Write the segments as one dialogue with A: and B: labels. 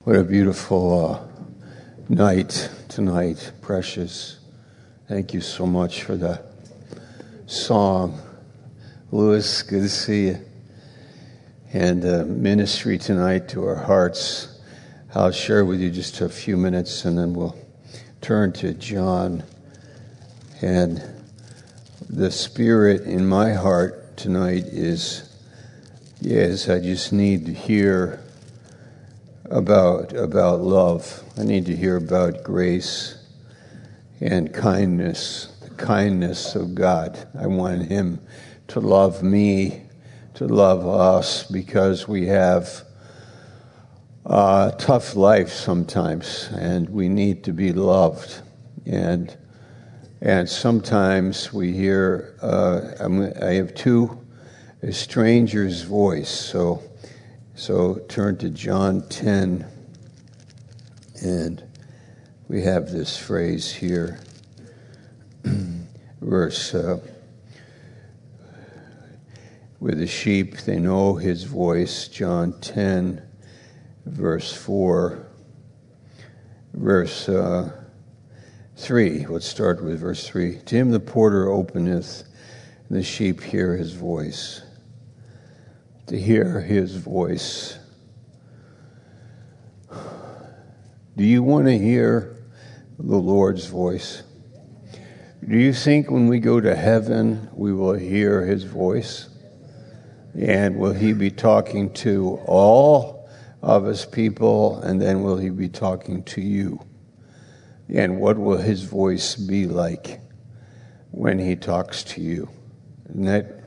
A: What a beautiful night tonight, Precious. Thank you so much for the song. Louis, good to see you. And ministry tonight to our hearts. I'll share with you just a few minutes and then we'll turn to John. And the spirit in my heart tonight is, I just need to hear about love. I need to hear about grace and kindness, the kindness of God. I want Him to love me, to love us, because we have a tough life sometimes, and we need to be loved. And sometimes we hear, I have a stranger's voice, so turn to John 10, and we have this phrase here, verse, with the sheep, they know His voice, John 10, verse 4, verse 3, let's start with verse 3. To Him the porter openeth, and the sheep hear His voice. To hear His voice. Do you want to hear the Lord's voice? Do you think when we go to heaven we will hear His voice? And will He be talking to all of His people, and then will He be talking to you? And what will His voice be like when He talks to you? And that,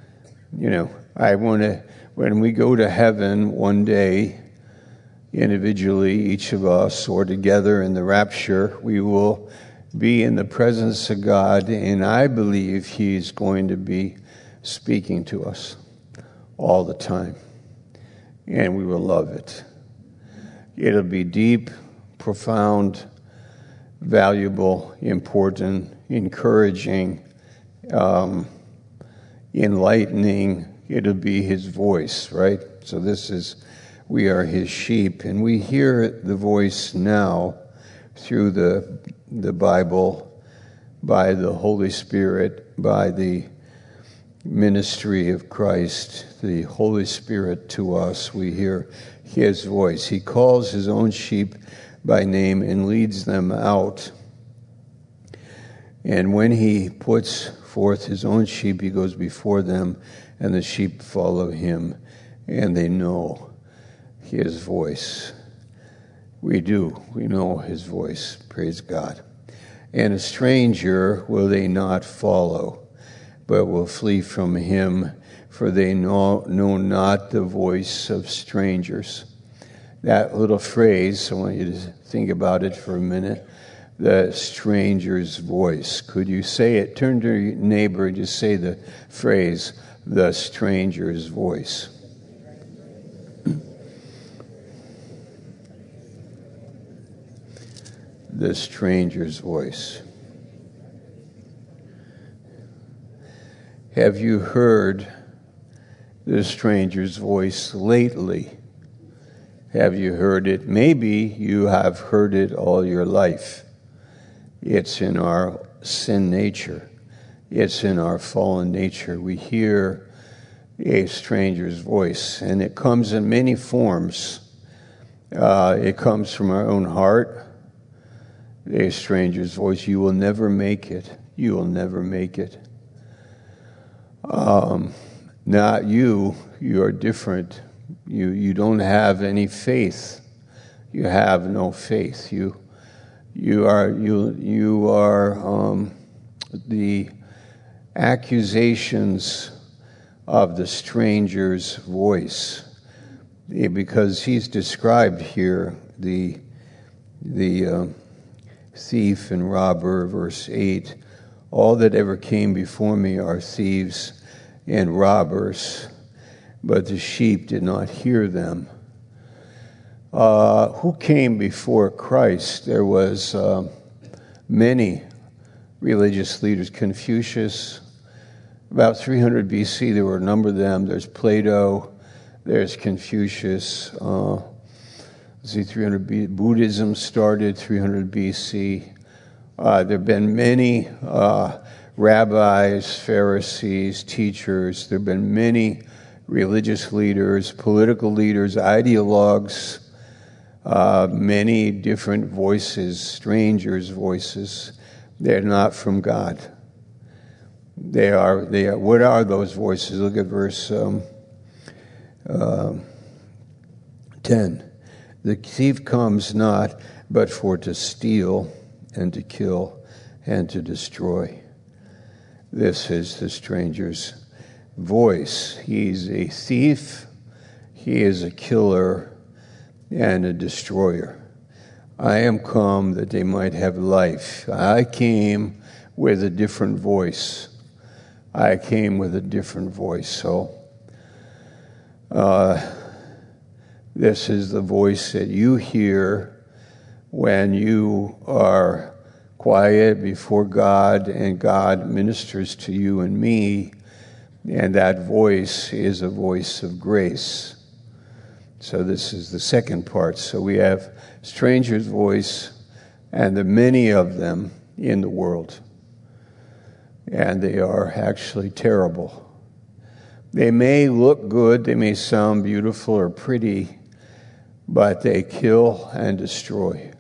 A: when we go to heaven one day, individually, each of us, or together in the rapture, we will be in the presence of God, and I believe He's going to be speaking to us all the time, and we will love it. It'll be deep, profound, valuable, important, encouraging, enlightening. It'll be His voice, right? So we are His sheep, and we hear the voice now through the Bible, by the Holy Spirit, by the ministry of Christ, the Holy Spirit to us. We hear His voice. He calls His own sheep by name and leads them out. And when He puts forth His own sheep, He goes before them, and the sheep follow Him, and they know His voice. We know His voice. Praise God. And a stranger will they not follow, but will flee from him, for they know not the voice of strangers. That little phrase, I want you to think about it for a minute. The stranger's voice. Could you say it? Turn to your neighbor and just say the phrase, the stranger's voice. The stranger's voice. Have you heard the stranger's voice lately? Have you heard it? Maybe you have heard it all your life. It's in our sin nature. It's in our fallen nature. We hear a stranger's voice, and it comes in many forms. It comes from our own heart. A stranger's voice. You will never make it. You will never make it. Not you. You are different. You don't have any faith. You have no faith. You are the accusations of the stranger's voice, because he's described here the thief and robber, verse 8. All that ever came before me are thieves and robbers, but the sheep did not hear them. Who came before Christ? There was many religious leaders. Confucius, about 300 BC, there were a number of them. There's Plato, there's Confucius, see, 300 B. Buddhism started 300 BC. There have been many rabbis, Pharisees, teachers. There have been many religious leaders, political leaders, ideologues, many different voices, strangers' voices. They're not from God. They are. What are those voices? Look at verse 10. The thief comes not but for to steal and to kill and to destroy. This is the stranger's voice. He's a thief, he is a killer, and a destroyer. I am come that they might have life. I came with a different voice. I came with a different voice. So, this is the voice that you hear when you are quiet before God and God ministers to you and me, and that voice is a voice of grace. So this is the second part. So we have stranger's voice, and the many of them in the world, and they are actually terrible. They may look good, they may sound beautiful or pretty, but they kill and destroy.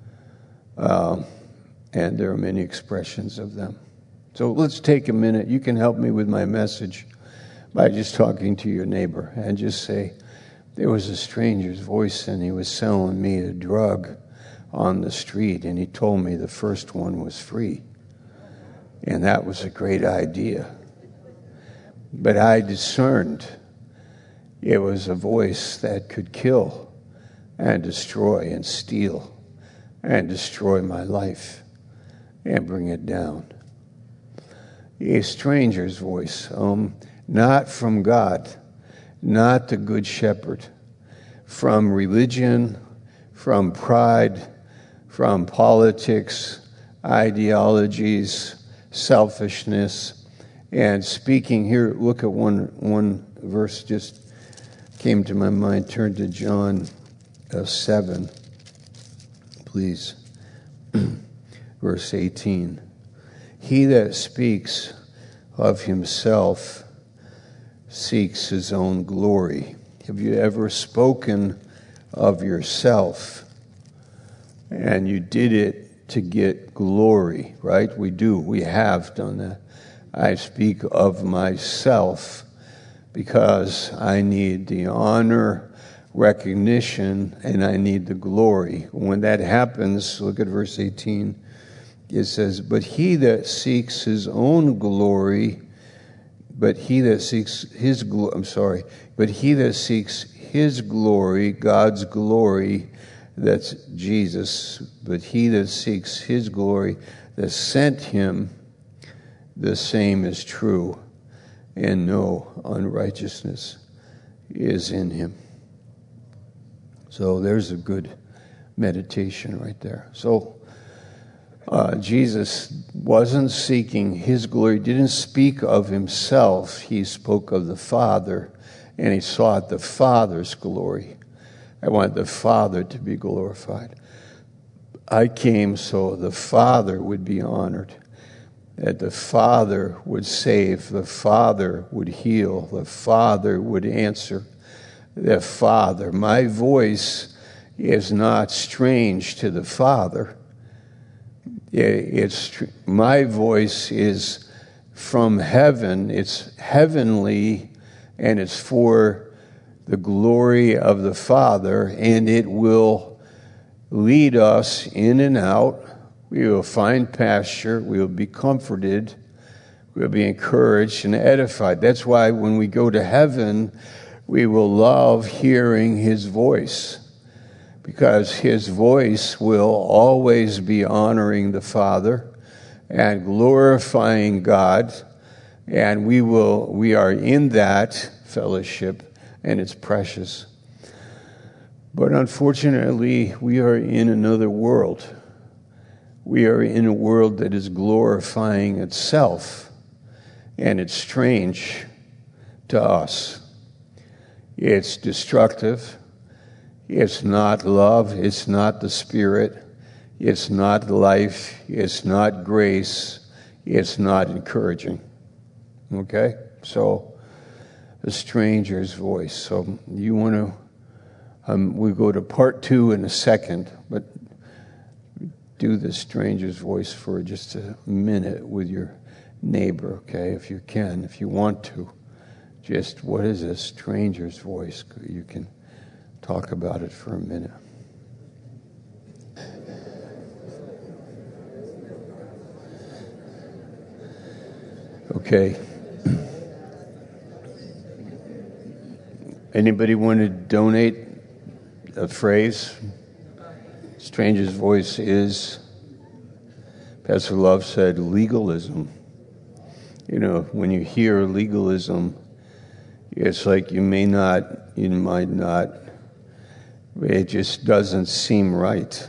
A: And there are many expressions of them. So let's take a minute. You can help me with my message by just talking to your neighbor and just say, there was a stranger's voice and he was selling me a drug on the street, and he told me the first one was free. And that was a great idea. But I discerned it was a voice that could kill and destroy and steal and destroy my life and bring it down. A stranger's voice, not from God, not the Good Shepherd, from religion, from pride, from politics, ideologies, selfishness, and speaking here. Look at one verse just came to my mind. Turn to John 7, please. Verse 18. He that speaks of himself seeks his own glory. Have you ever spoken of yourself and you did it to get glory, right? We do. We have done that. I speak of myself because I need the honor, recognition, and I need the glory. When that happens, look at verse 18. It says, but he that seeks his own glory, but he that seeks his glory, God's glory, that's Jesus, but he that seeks his glory that sent him, the same is true, and no unrighteousness is in him. So there's a good meditation right there. So Jesus wasn't seeking his glory, didn't speak of himself. He spoke of the Father, and he sought the Father's glory. I want the Father to be glorified. I came so the Father would be honored, that the Father would save, the Father would heal, the Father would answer, the Father. My voice is not strange to the Father. My voice is from heaven. It's heavenly, and it's for the glory of the Father, and it will lead us in and out. We will find pasture. We will be comforted. We will be encouraged and edified. That's why when we go to heaven, we will love hearing his voice, because his voice will always be honoring the Father and glorifying God, and we are in that fellowship, and it's precious. But unfortunately, we are in another world. We are in a world that is glorifying itself, and it's strange to us. It's destructive. It's not love. It's not the Spirit. It's not life. It's not grace. It's not encouraging. Okay? So, a stranger's voice. So, you want to, we go to part 2 in a second, but do the stranger's voice for just a minute with your neighbor, okay? If you can, if you want to. Just, what is a stranger's voice? You can talk about it for a minute. Okay. Anybody want to donate a phrase? Stranger's voice is, Pastor Love said, legalism. You know, when you hear legalism, it's like you might not, it just doesn't seem right.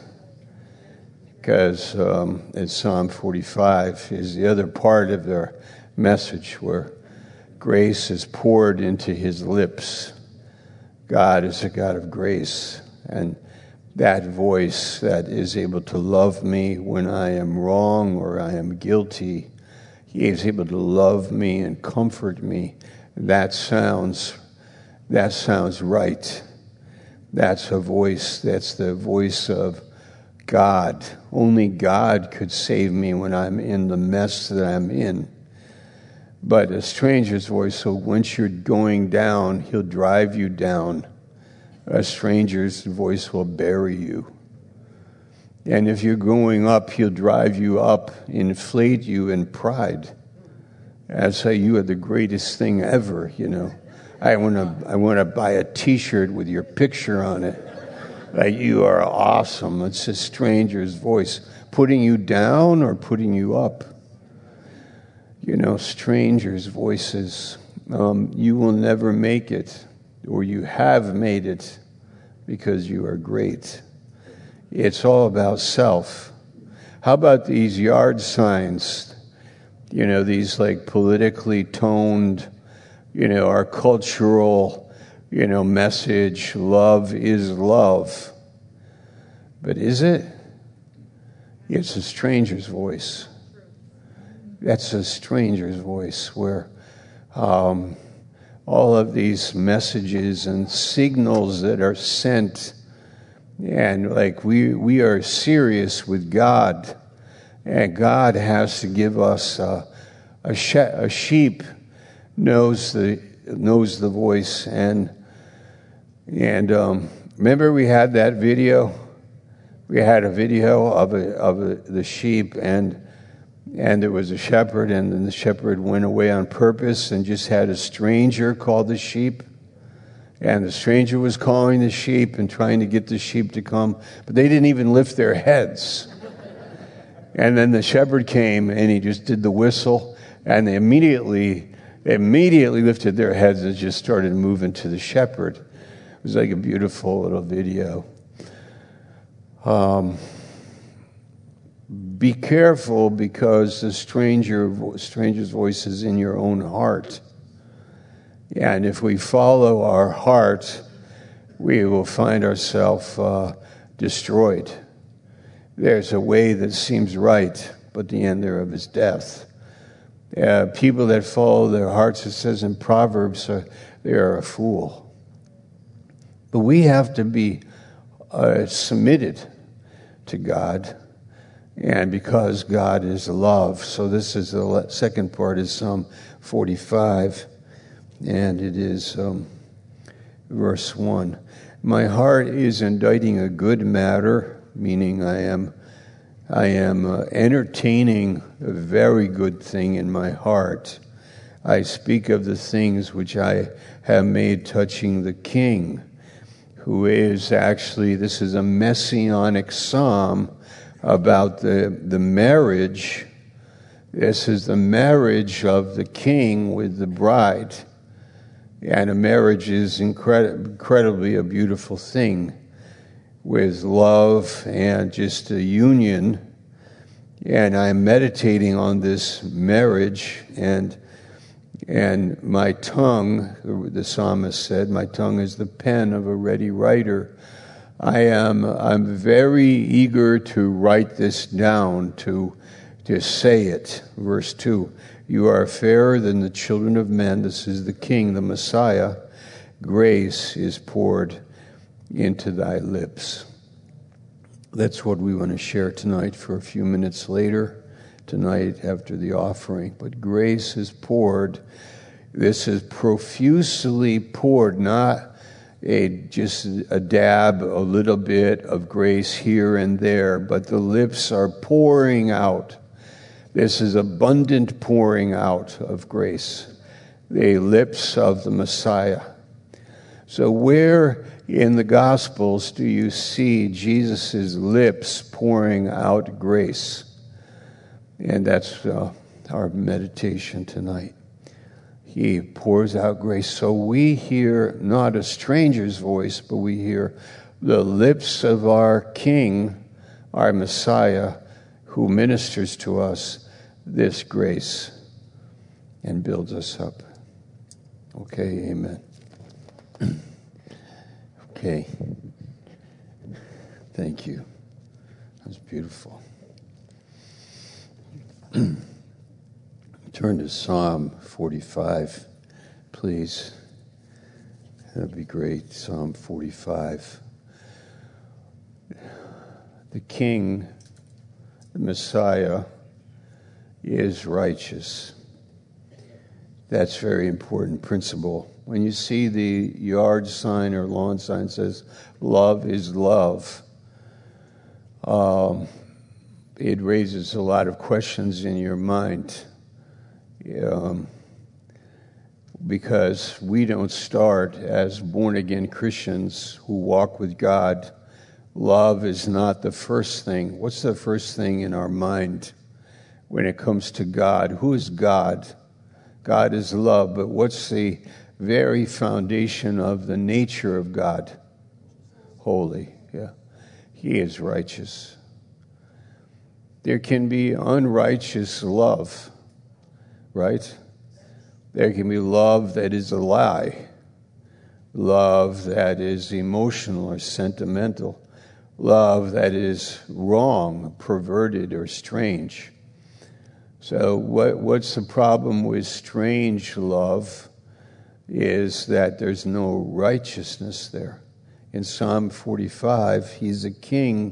A: Because in Psalm 45 is the other part of their message where grace is poured into his lips. God is a God of grace. And that voice that is able to love me when I am wrong or I am guilty, he is able to love me and comfort me. That sounds right. That's a voice. That's the voice of God. Only God could save me when I'm in the mess that I'm in. But a stranger's voice, so once you're going down, he'll drive you down. A stranger's voice will bury you. And if you're going up, he'll drive you up, inflate you in pride. I'll say you are the greatest thing ever, you know. I want to buy a T-shirt with your picture on it. Like, you are awesome. It's a stranger's voice. Putting you down or putting you up. You know, strangers' voices. You will never make it, or you have made it, because you are great. It's all about self. How about these yard signs? You know, these like politically toned, you know, our cultural, you know, message, love is love. But is it? It's a stranger's voice. That's a stranger's voice where all of these messages and signals that are sent, and like we are serious with God, and God has to give us a sheep knows the voice, and remember we had that video. We had a video of the sheep, and there was a shepherd, and then the shepherd went away on purpose and just had a stranger call the sheep. And the stranger was calling the sheep and trying to get the sheep to come, but they didn't even lift their heads. And then the shepherd came and he just did the whistle, and they immediately lifted their heads and just started moving to the shepherd. It was like a beautiful little video. Be careful, because the stranger's voice is in your own heart. And if we follow our heart, we will find ourselves destroyed. There's a way that seems right, but the end thereof is death. People that follow their hearts, it says in Proverbs, they are a fool. But we have to be submitted to God, and because God is love. So this is the second part is Psalm 45, and it is verse 1. My heart is inditing a good matter, meaning I am entertaining a very good thing in my heart. I speak of the things which I have made touching the King, who is actually, this is a messianic psalm about the marriage. This is the marriage of the King with the bride. And a marriage is incredibly a beautiful thing, with love and just a union. And I'm meditating on this marriage, and my tongue, the psalmist said, my tongue is the pen of a ready writer. I'm very eager to write this down, to say it. Verse 2, you are fairer than the children of men. This is the King, the Messiah. Grace is poured into thy lips. That's what we want to share tonight for a few minutes later, tonight after the offering. But grace is poured. This is profusely poured, not just a dab, a little bit of grace here and there, but the lips are pouring out. This is abundant pouring out of grace, the lips of the Messiah. So where in the Gospels do you see Jesus' lips pouring out grace? And that's our meditation tonight. He pours out grace. So we hear not a stranger's voice, but we hear the lips of our King, our Messiah, who ministers to us this grace and builds us up. Okay, amen. Okay. Thank you. That's beautiful. Turn to Psalm 45, please. That'd be great. Psalm 45. The King, the Messiah, is righteous. That's a very important principle. When you see the yard sign or lawn sign says, love is love, it raises a lot of questions in your mind. Because we don't start as born-again Christians who walk with God. Love is not the first thing. What's the first thing in our mind when it comes to God? Who is God? God is love, but what's the very foundation of the nature of God? Holy, yeah. He is righteous. There can be unrighteous love, right? There can be love that is a lie, love that is emotional or sentimental, love that is wrong, perverted, or strange. So what's the problem with strange love is that there's no righteousness there. In Psalm 45, he's a king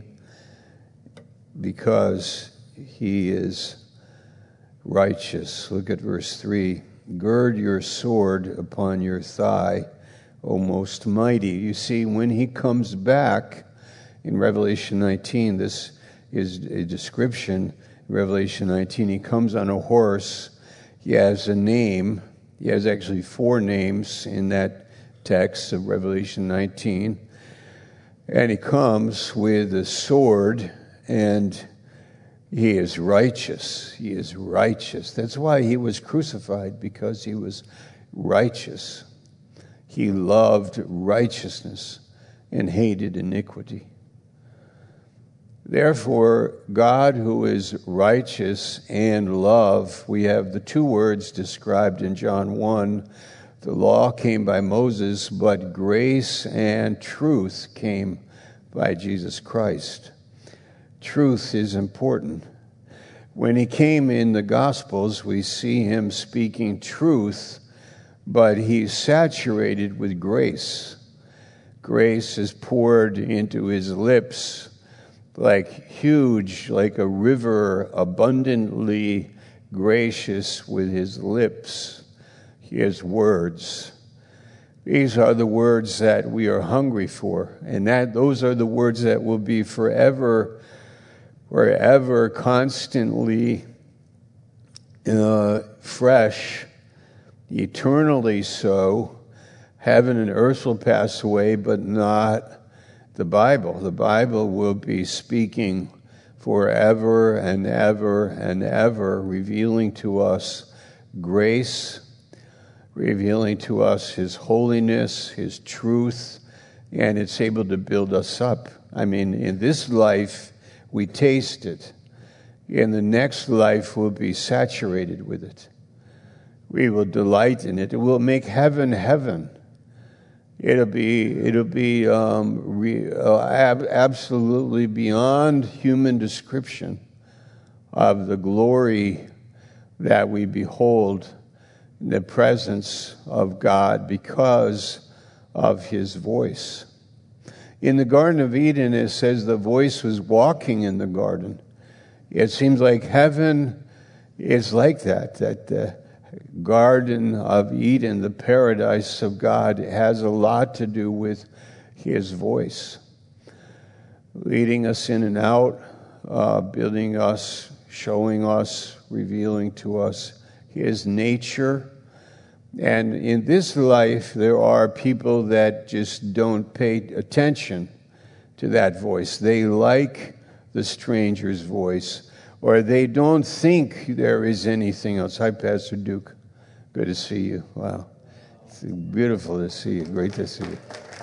A: because he is righteous. Look at verse 3. Gird your sword upon your thigh, O most mighty. You see, when he comes back in Revelation 19, this is a description. In Revelation 19, he comes on a horse. He has a name. He has actually 4 names in that text of Revelation 19. And he comes with a sword, and he is righteous. He is righteous. That's why he was crucified, because he was righteous. He loved righteousness and hated iniquity. Therefore, God, who is righteous and love, we have the 2 words described in John 1. The law came by Moses, but grace and truth came by Jesus Christ. Truth is important. When he came in the Gospels, we see him speaking truth, but he's saturated with grace. Grace is poured into his lips like huge, like a river, abundantly gracious with his lips. He has words. These are the words that we are hungry for, and those are the words that will be forever constantly fresh, eternally so. Heaven and earth will pass away, but not the Bible. The Bible will be speaking forever and ever and ever, revealing to us grace, revealing to us his holiness, his truth, and it's able to build us up. I mean, in this life, we taste it. In the next life, we'll be saturated with it. We will delight in it. It will make heaven heaven. It'll be absolutely beyond human description of the glory that we behold in the presence of God because of his voice. In the Garden of Eden, it says the voice was walking in the garden. It seems like heaven is like that the Garden of Eden, the paradise of God, has a lot to do with his voice, leading us in and out, building us, showing us, revealing to us his nature. And in this life, there are people that just don't pay attention to that voice. They like the stranger's voice, or they don't think there is anything else. Hi, Pastor Duke. Good to see you. Wow. It's beautiful to see you. Great to see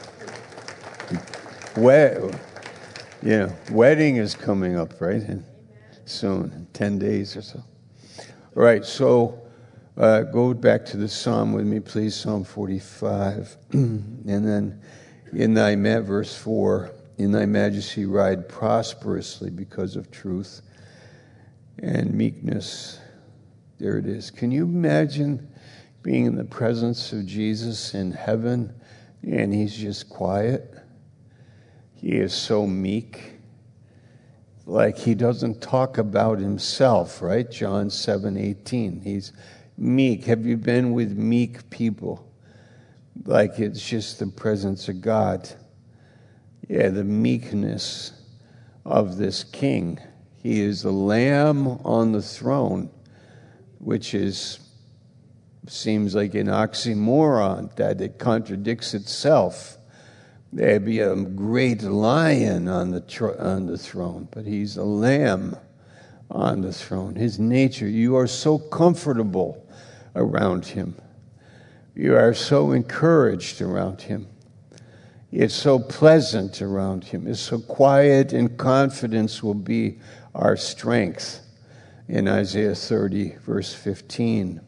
A: you. Wedding is coming up, right? Soon, 10 days or so. All right, so go back to the Psalm with me, please, Psalm 45. And then verse 4, in thy majesty ride prosperously because of truth and meekness. There it is. Can you imagine being in the presence of Jesus in heaven and he's just quiet? He is so meek. Like he doesn't talk about himself, right? John 7:18. He's meek. Have you been with meek people? Like it's just the presence of God. Yeah, the meekness of this king. He is the Lamb on the throne, which seems like an oxymoron, that it contradicts itself. There'd be a great lion on the throne, but he's a lamb on the throne. His nature, you are so comfortable around him. You are so encouraged around him. It's so pleasant around him. It's so quiet, and confidence will be our strength. In Isaiah 30, verse 15.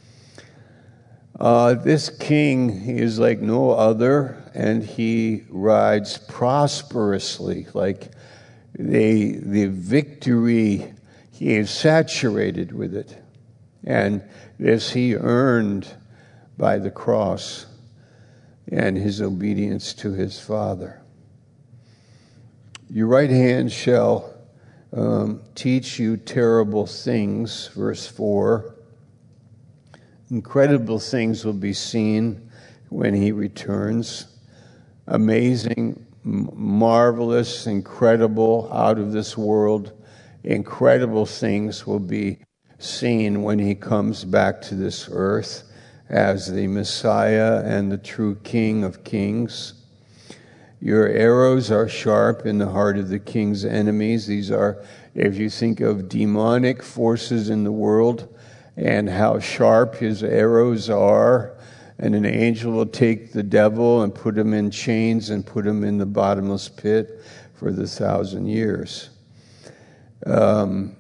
A: This king is like no other, and he rides prosperously, like the victory, he is saturated with it. And this he earned by the cross and his obedience to his Father. Your right hand shall teach you terrible things, verse 4. Incredible things will be seen when he returns. Amazing, marvelous, incredible, out of this world. Incredible things will be seen when he comes back to this earth as the Messiah and the true King of Kings. Your arrows are sharp in the heart of the king's enemies. These are, if you think of demonic forces in the world, and how sharp his arrows are. And an angel will take the devil and put him in chains and put him in the bottomless pit for 1,000 years. And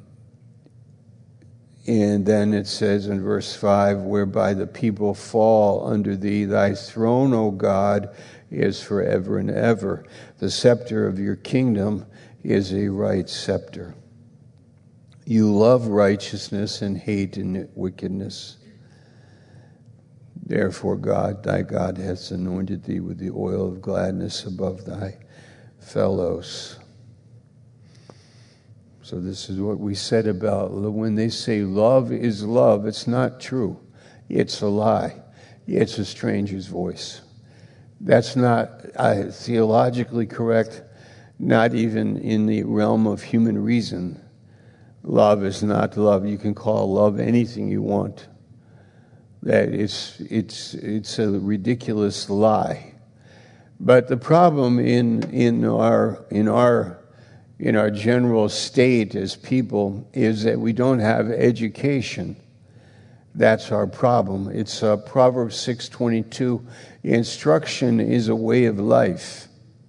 A: then it says in verse 5, whereby the people fall under thee, thy throne, O God, is forever and ever. The scepter of your kingdom is a right scepter. You love righteousness and hate wickedness. Therefore God, thy God, hath anointed thee with the oil of gladness above thy fellows. So this is what we said about when they say love is love. It's not true. It's a lie. It's a stranger's voice. That's not theologically correct, not even in the realm of human reason. Love is not love. You can call love anything you want. That it's a ridiculous lie. But the problem in our general state as people is that we don't have education. That's our problem. It's Proverbs 6:22. Instruction is a way of life.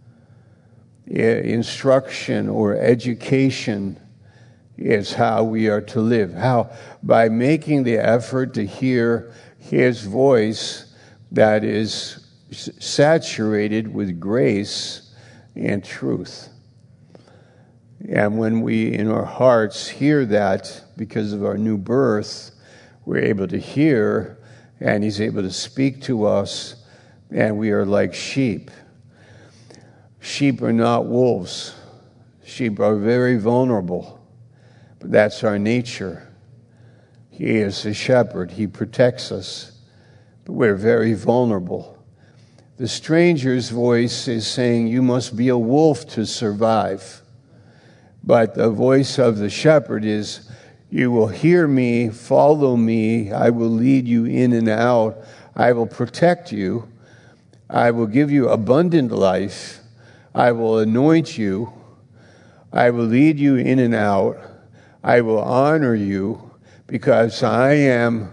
A: Instruction or education is how we are to live. How? By making the effort to hear his voice that is saturated with grace and truth. And when we, in our hearts, hear that because of our new birth, we're able to hear, and he's able to speak to us, and we are like sheep. Sheep are not wolves. Sheep are very vulnerable, but that's our nature. He is a shepherd. He protects us, but we're very vulnerable. The stranger's voice is saying, you must be a wolf to survive. But the voice of the shepherd is, you will hear me, follow me, I will lead you in and out, I will protect you, I will give you abundant life, I will anoint you, I will lead you in and out, I will honor you, because I am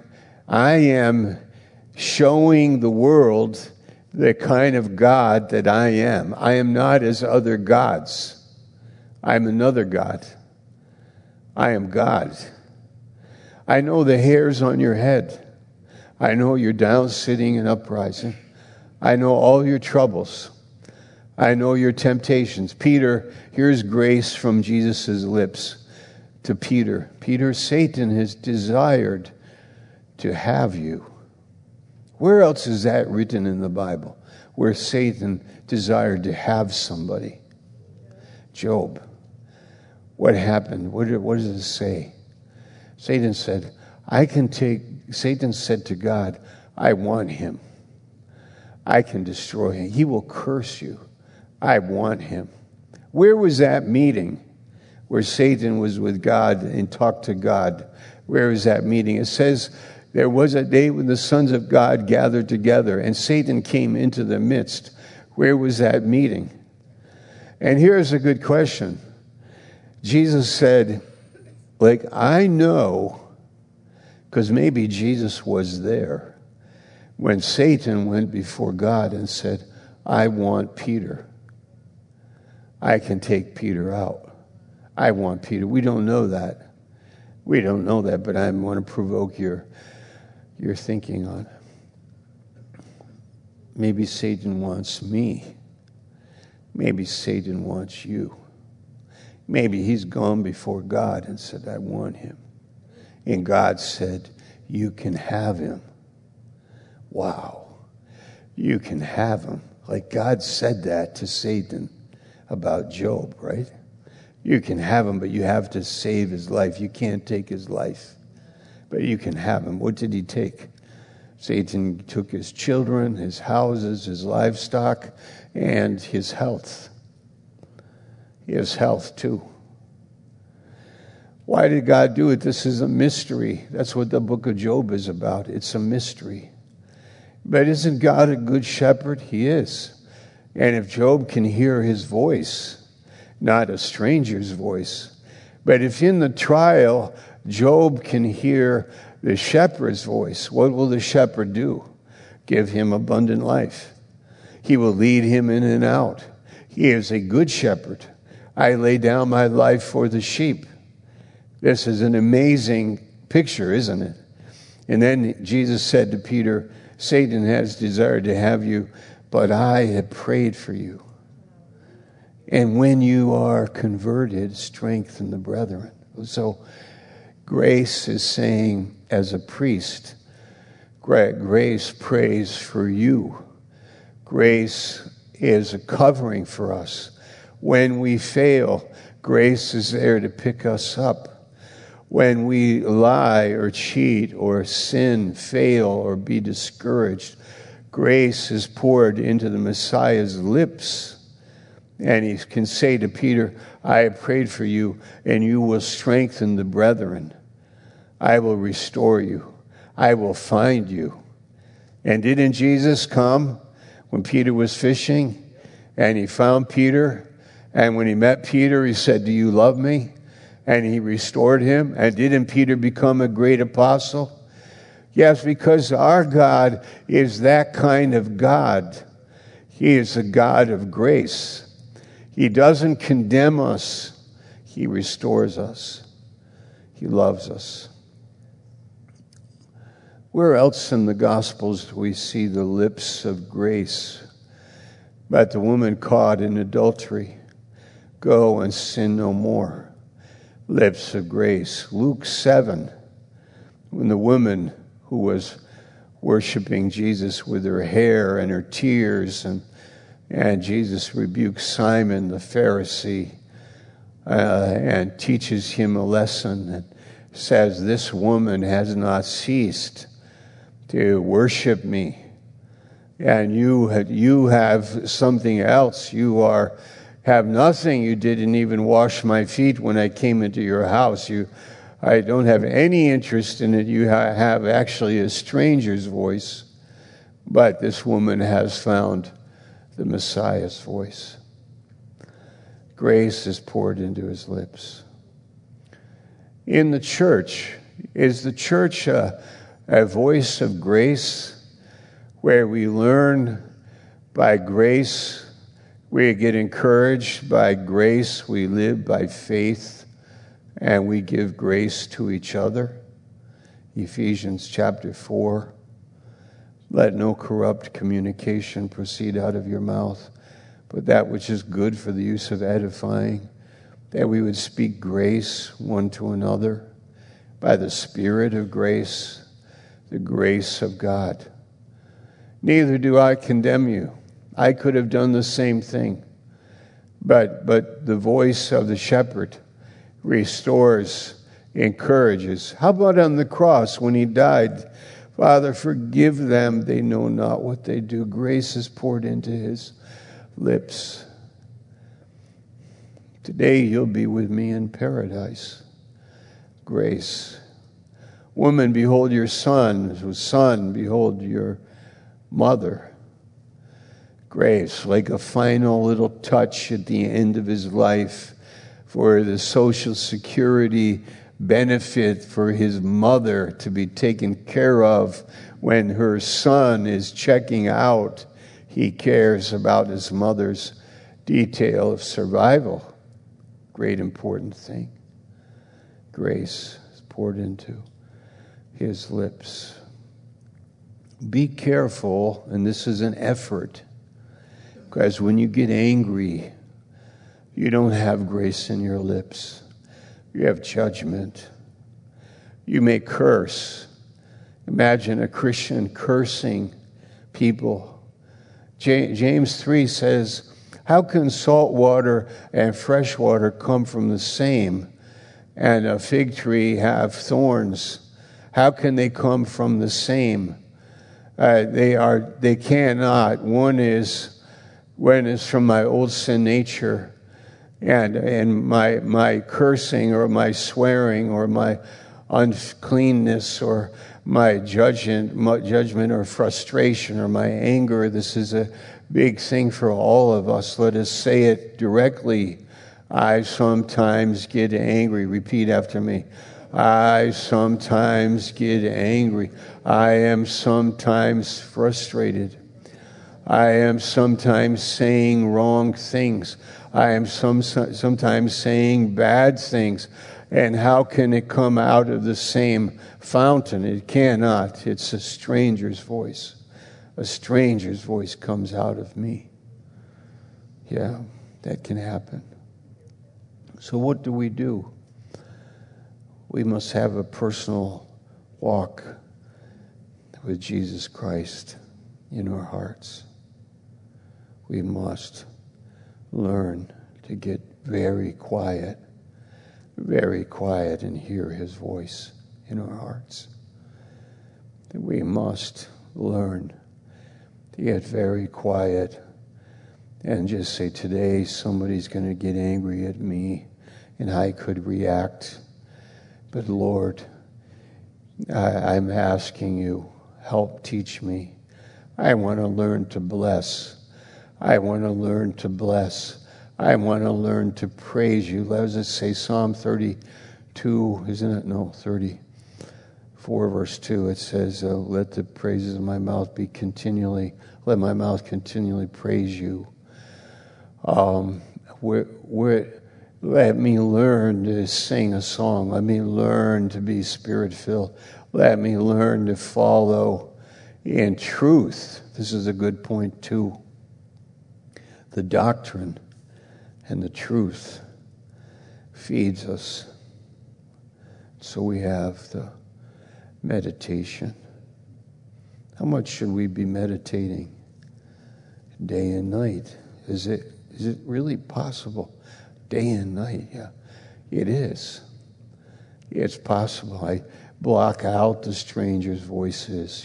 A: showing the world the kind of God that I am. I am not as other gods. I am another God. I am God. I know the hairs on your head. I know you're down, sitting, and uprising. I know all your troubles. I know your temptations. Peter, here's grace from Jesus' lips to Peter. Peter, Satan has desired to have you. Where else is that written in the Bible? Where Satan desired to have somebody? Job. What happened? What does it say? Satan said to God, I want him. I can destroy him. He will curse you. I want him. Where was that meeting where Satan was with God and talked to God? Where is that meeting? It says there was a day when the sons of God gathered together and Satan came into the midst. Where was that meeting? And here's a good question. Jesus said, I know, because maybe Jesus was there when Satan went before God and said, I want Peter. I can take Peter out. I want Peter. We don't know that. We don't know that, but I want to provoke your thinking on it. Maybe Satan wants me. Maybe Satan wants you. Maybe he's gone before God and said, I want him. And God said, you can have him. Wow. You can have him. Like God said that to Satan about Job, right? You can have him, but you have to save his life. You can't take his life, but you can have him. What did he take? Satan took his children, his houses, his livestock, and his health. His health too. Why did God do it? This is a mystery. That's what the book of Job is about. It's a mystery. But isn't God a good shepherd? He is. And if Job can hear his voice, not a stranger's voice, but if in the trial Job can hear the shepherd's voice, what will the shepherd do? Give him abundant life. He will lead him in and out. He is a good shepherd. I lay down my life for the sheep. This is an amazing picture, isn't it? And then Jesus said to Peter, Satan has desired to have you, but I have prayed for you. And when you are converted, strengthen the brethren. So grace is saying, as a priest, grace prays for you. Grace is a covering for us. When we fail, grace is there to pick us up. When we lie or cheat or sin, fail, or be discouraged, grace is poured into the Messiah's lips. And he can say to Peter, I have prayed for you, and you will strengthen the brethren. I will restore you. I will find you. And didn't Jesus come when Peter was fishing? And he found Peter. And when he met Peter, he said, do you love me? And he restored him. And didn't Peter become a great apostle? Yes, because our God is that kind of God. He is a God of grace. He doesn't condemn us. He restores us. He loves us. Where else in the Gospels do we see the lips of grace? But the woman caught in adultery, go and sin no more. Lips of grace. Luke 7, when the woman who was worshiping Jesus with her hair and her tears, and Jesus rebukes Simon the Pharisee and teaches him a lesson and says, this woman has not ceased to worship me. And you have something else. You have nothing. You didn't even wash my feet when I came into your house. I don't have any interest in it. You have actually a stranger's voice. But this woman has found the Messiah's voice. Grace is poured into his lips. In the church, is the church a voice of grace where we learn by grace, we get encouraged by grace, we live by faith, and we give grace to each other? Ephesians chapter 4. Let no corrupt communication proceed out of your mouth, but that which is good for the use of edifying, that we would speak grace one to another by the Spirit of grace, the grace of God. Neither do I condemn you. I could have done the same thing, but the voice of the shepherd restores, encourages. How about on the cross when he died? Father, forgive them. They know not what they do. Grace is poured into his lips. Today you'll be with me in paradise. Grace. Woman, behold your son. Son, behold your mother. Grace, like a final little touch at the end of his life for the Social Security benefit for his mother to be taken care of when her son is checking out. He cares about his mother's detail of survival. Great important thing. Grace is poured into his lips. Be careful, and this is an effort, because when you get angry, you don't have grace in your lips. You have judgment. You may curse. Imagine a Christian cursing people. James 3 says, how can salt water and fresh water come from the same, and a fig tree have thorns? How can they come from the same? They cannot. One is from my old sin nature, and my cursing or my swearing or my uncleanness or my judgment or frustration or my anger. This is a big thing for all of us. Let us say it directly. I sometimes get angry. Repeat after me. I sometimes get angry. I am sometimes frustrated. I am sometimes saying wrong things. I am sometimes saying bad things. And how can it come out of the same fountain? It cannot. It's a stranger's voice. A stranger's voice comes out of me. Yeah, that can happen. So what do? We must have a personal walk with Jesus Christ in our hearts. We must learn to get very quiet and hear his voice in our hearts. We must learn to get very quiet and just say, today somebody's going to get angry at me and I could react. But Lord, I'm asking you, help teach me. I want to learn to bless. I want to learn to bless. I want to learn to praise you. Let us say Psalm 32, isn't it? No, 34, verse 2. It says, let the praises of my mouth be continually, let my mouth continually praise you. Let me learn to sing a song. Let me learn to be Spirit-filled. Let me learn to follow in truth. This is a good point too. The doctrine and the truth feeds us. So we have the meditation. How much should we be meditating day and night? Is it really possible? Day and night, yeah. It is. It's possible. I block out the strangers' voices,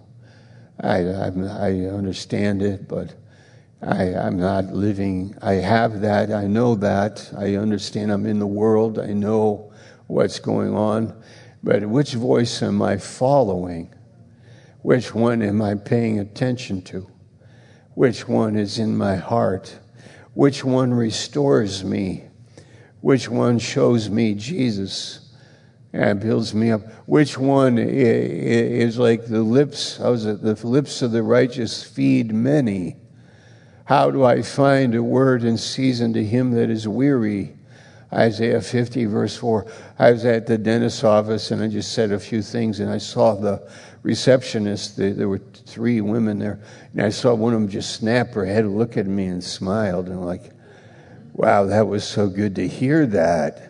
A: I understand it, but I'm not living. I have that. I know that. I understand I'm in the world. I know what's going on. But which voice am I following? Which one am I paying attention to? Which one is in my heart? Which one restores me? Which one shows me Jesus and builds me up? Which one is like the lips? The lips of the righteous feed many. How do I find a word in season to him that is weary? Isaiah 50, verse 4. I was at the dentist's office, and I just said a few things, and I saw the receptionist. There were 3 women there, and I saw one of them just snap her head, look at me, and smiled. And I'm like, wow, that was so good to hear that.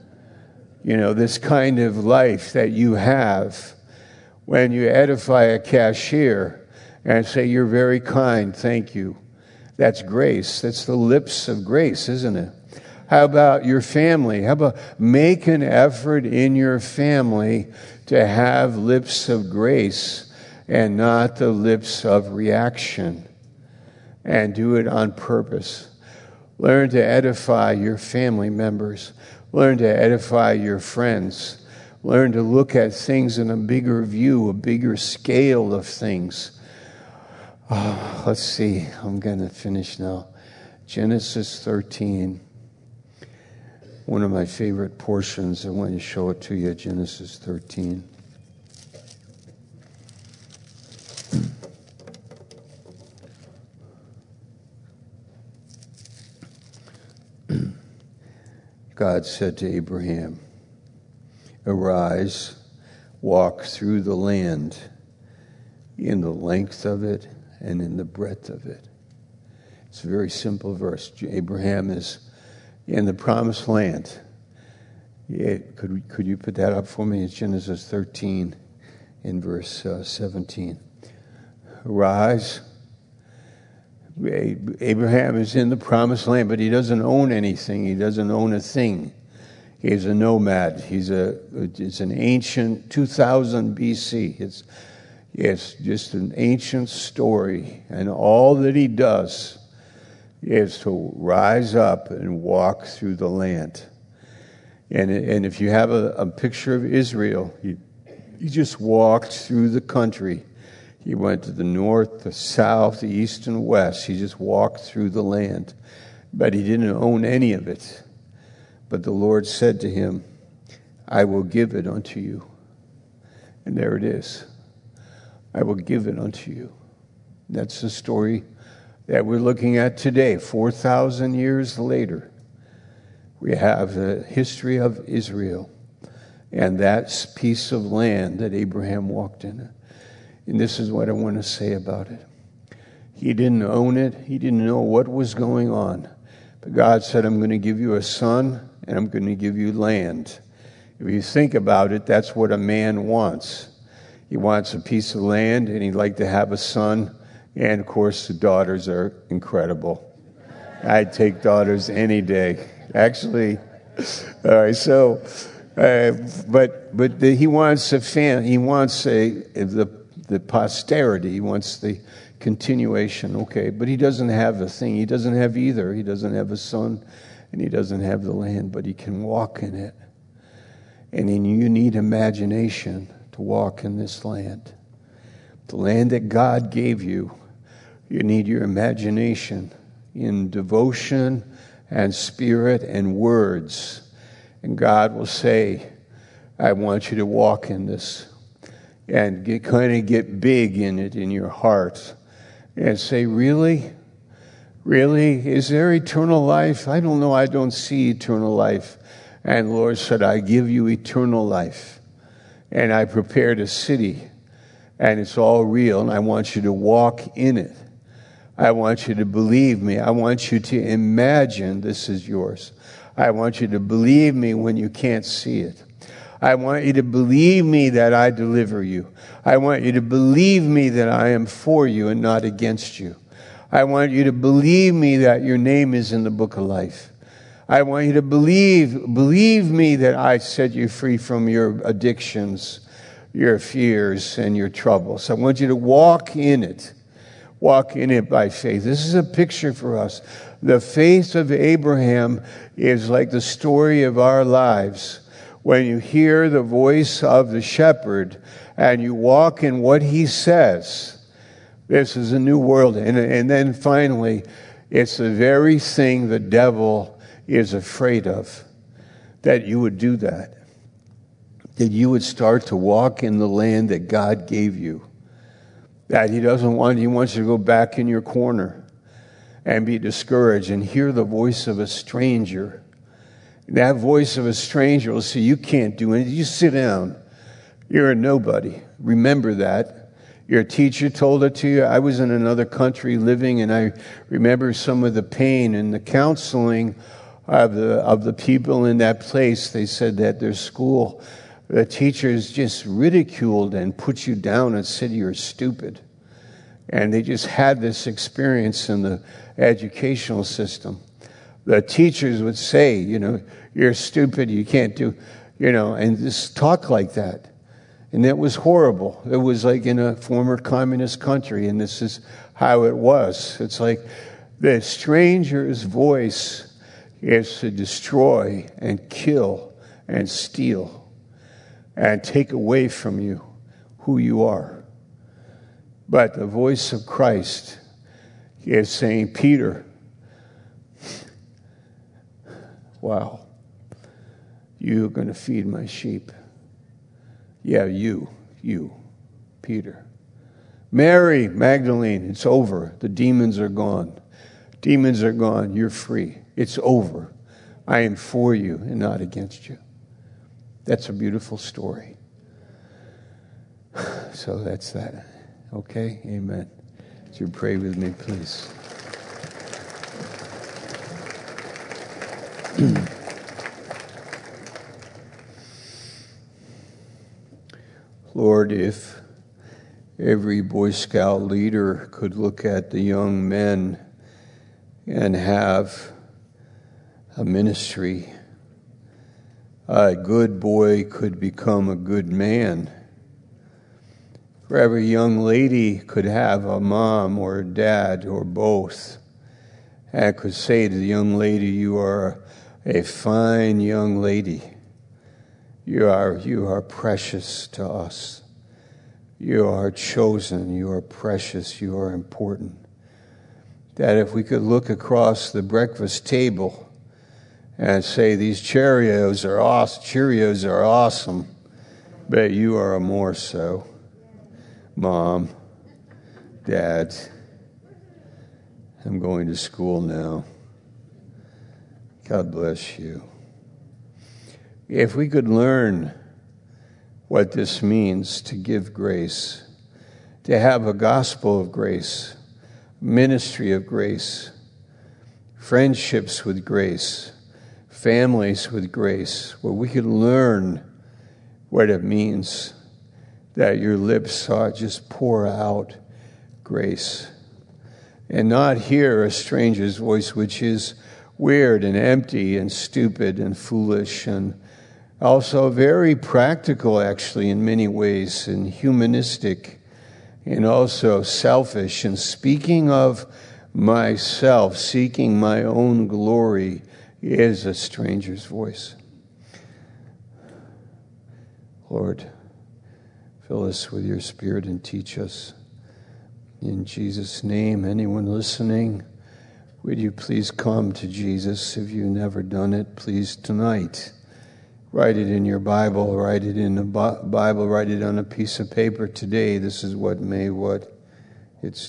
A: This kind of life that you have when you edify a cashier and say, you're very kind, thank you. That's grace. That's the lips of grace, isn't it? How about your family? How about make an effort in your family to have lips of grace and not the lips of reaction, and do it on purpose. Learn to edify your family members. Learn to edify your friends. Learn to look at things in a bigger view, a bigger scale of things. Let's see. I'm going to finish now. Genesis 13. One of my favorite portions. I want to show it to you. Genesis 13. God said to Abraham, arise, walk through the land in the length of it and in the breadth of it. It's a very simple verse. Abraham is in the promised land. Could you put that up for me? It's Genesis 13 in verse 17. Arise. Abraham is in the promised land, but he doesn't own anything. He doesn't own a thing. He's a nomad. It's an ancient 2000 BC. It's just an ancient story, and all that he does is to rise up and walk through the land. And if you have a picture of Israel, he just walked through the country. He went to the north, the south, the east, and west. He just walked through the land. But he didn't own any of it. But the Lord said to him, I will give it unto you. And there it is. I will give it unto you. That's the story that we're looking at today. 4,000 years later, we have the history of Israel and that piece of land that Abraham walked in. And this is what I want to say about it. He didn't own it. He didn't know what was going on. But God said, I'm going to give you a son, and I'm going to give you land. If you think about it, that's what a man wants. He wants a piece of land, and he'd like to have a son. And, of course, the daughters are incredible. I'd take daughters any day. Actually, all right, so, he wants a family. He wants the posterity. He wants the continuation. Okay, but he doesn't have a thing. He doesn't have either. He doesn't have a son, and he doesn't have the land, but he can walk in it. And you need imagination to walk in this land. The land that God gave you, you need your imagination in devotion and spirit and words. And God will say, I want you to walk in this. And get big in it in your heart. And say, really? Really? Is there eternal life? I don't know. I don't see eternal life. And the Lord said, I give you eternal life. and I prepared a city, and it's all real, and I want you to walk in it. I want you to believe me. I want you to imagine this is yours. I want you to believe me when you can't see it. I want you to believe me that I deliver you. I want you to believe me that I am for you and not against you. I want you to believe me that your name is in the book of life. I want you to believe me that I set you free from your addictions, your fears, and your troubles. I want you to walk in it. Walk in it by faith. This is a picture for us. The faith of Abraham is like the story of our lives. When you hear the voice of the shepherd and you walk in what he says, this is a new world. And then finally, it's the very thing the devil is afraid of, that you would do that. That you would start to walk in the land that God gave you. That he wants you to go back in your corner and be discouraged and hear the voice of a stranger. That voice of a stranger will say, you can't do anything. You sit down. You're a nobody. Remember that. Your teacher told it to you. I was in another country living, and I remember some of the pain and the counseling of the people in that place. They said that their school, the teachers just ridiculed and put you down and said you're stupid. And they just had this experience in the educational system. The teachers would say, you're stupid, you can't do, and just talk like that. And it was horrible. It was like in a former communist country, and this is how it was. It's like the stranger's voice is to destroy and kill and steal and take away from you who you are. But the voice of Christ is saying, Peter, wow, you're going to feed my sheep. Yeah, you, Peter. Mary Magdalene, it's over. The demons are gone. Demons are gone. You're free. It's over. I am for you and not against you. That's a beautiful story. So that's that. Okay? Amen. So you pray with me, please. Lord, if every Boy Scout leader could look at the young men and have a ministry, a good boy could become a good man. For every young lady could have a mom or a dad or both, and could say to the young lady, you are a fine young lady. You are precious to us. You are chosen. You are precious. You are important. That if we could look across the breakfast table and say, these Cheerios are awesome, but you are more so. Mom, Dad, I'm going to school now. God bless you. If we could learn what this means to give grace, to have a gospel of grace, ministry of grace, friendships with grace, families with grace, where we could learn what it means that your lips just pour out grace and not hear a stranger's voice, which is weird and empty and stupid and foolish and also very practical, actually, in many ways, and humanistic, and also selfish. And speaking of myself, seeking my own glory, is a stranger's voice. Lord, fill us with your Spirit and teach us. In Jesus' name, anyone listening, would you please come to Jesus? If you've never done it, please tonight. Write it in your Bible, write it in the Bible, write it on a piece of paper today. This is it's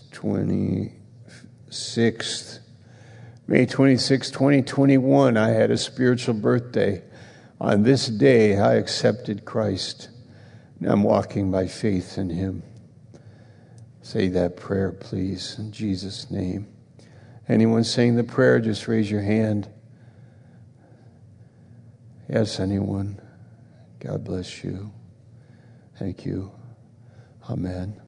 A: 26th. May 26, 2021, I had a spiritual birthday. On this day, I accepted Christ. And I'm walking by faith in him. Say that prayer, please, in Jesus' name. Anyone saying the prayer, just raise your hand. Yes, anyone? God bless you. Thank you. Amen.